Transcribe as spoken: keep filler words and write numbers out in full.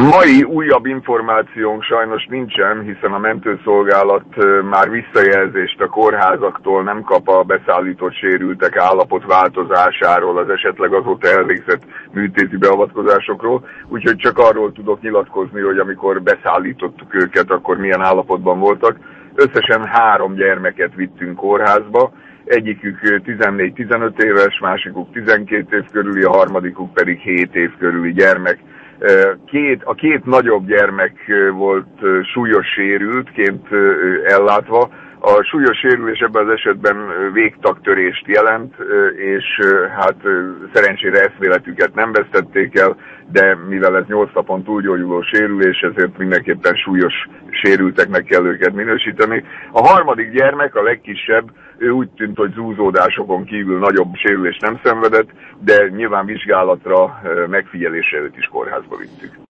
Mai újabb információnk sajnos nincsen, hiszen a mentőszolgálat már visszajelzést a kórházaktól nem kap a beszállított sérültek állapot változásáról, az esetleg azóta elvégzett műtéti beavatkozásokról, úgyhogy csak arról tudok nyilatkozni, hogy amikor beszállítottuk őket, akkor milyen állapotban voltak. Összesen három gyermeket vittünk kórházba, egyikük tizennégy-tizenöt éves, másikuk tizenkét év körüli, a harmadikuk pedig hét év körüli gyermek. Két, a két nagyobb gyermek volt súlyos sérültként ellátva. A súlyos sérülés ebben az esetben végtagtörést jelent, és hát szerencsére eszméletüket nem vesztették el, de mivel ez nyolc napon túlgyógyuló sérülés, ezért mindenképpen súlyos sérülteknek kell őket minősíteni. A harmadik gyermek, a legkisebb, ő úgy tűnt, hogy zúzódásokon kívül nagyobb sérülést nem szenvedett, de nyilván vizsgálatra, megfigyelésre őt is kórházba vittük.